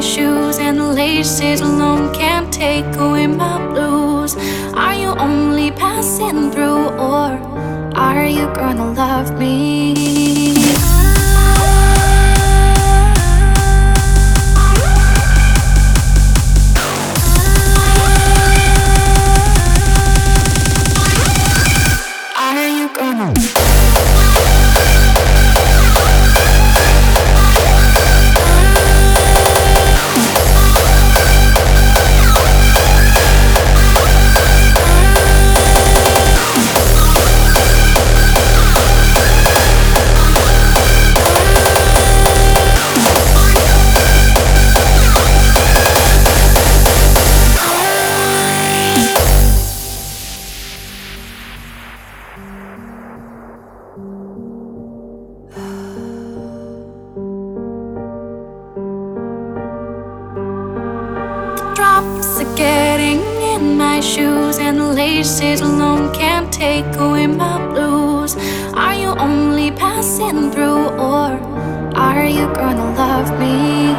shoes, and the laces alone can't take away my blues. Are you only passing through, or are you gonna love me? Are you gonna? Drops are getting in my shoes, and the laces alone can't take away my blues. Are you only passing through, or are you gonna love me?